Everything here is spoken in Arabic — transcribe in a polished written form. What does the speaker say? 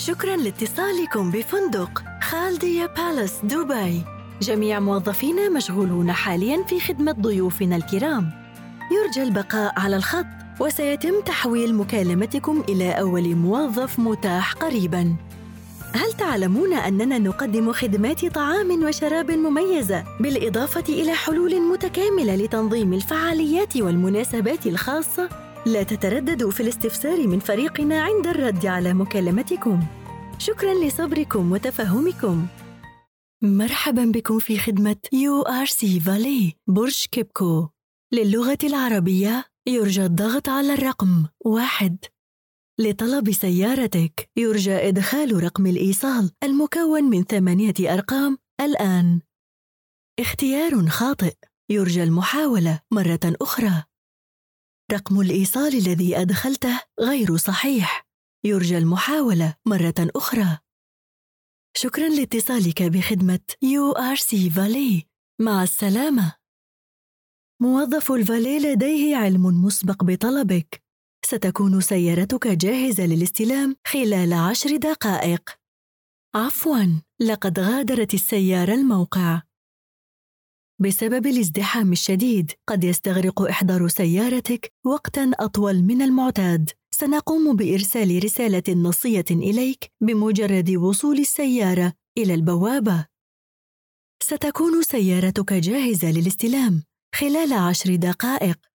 شكراً لاتصالكم بفندق خالدية بالاس دبي. جميع موظفينا مشغولون حالياً في خدمة ضيوفنا الكرام. يرجى البقاء على الخط، وسيتم تحويل مكالمتكم إلى أول موظف متاح قريباً. هل تعلمون أننا نقدم خدمات طعام وشراب مميزة، بالإضافة إلى حلول متكاملة لتنظيم الفعاليات والمناسبات الخاصة؟ لا تترددوا في الاستفسار من فريقنا عند الرد على مكالمتكم. شكراً لصبركم وتفهمكم. مرحباً بكم في خدمة URC Valley برج كيبكو. للغة العربية يرجى الضغط على الرقم 1. لطلب سيارتك يرجى إدخال رقم الإيصال المكون من 8 أرقام الآن. اختيار خاطئ، يرجى المحاولة مرة أخرى. رقم الإيصال الذي أدخلته غير صحيح، يرجى المحاولة مرة أخرى. شكراً لاتصالك بخدمة URC Valley. مع السلامة. موظف الفالي لديه علم مسبق بطلبك. ستكون سيارتك جاهزة للاستلام خلال 10 دقائق. عفواً، لقد غادرت السيارة الموقع. بسبب الازدحام الشديد قد يستغرق إحضار سيارتك وقتاً أطول من المعتاد. سنقوم بإرسال رسالة نصية إليك بمجرد وصول السيارة إلى البوابة. ستكون سيارتك جاهزة للاستلام خلال 10 دقائق.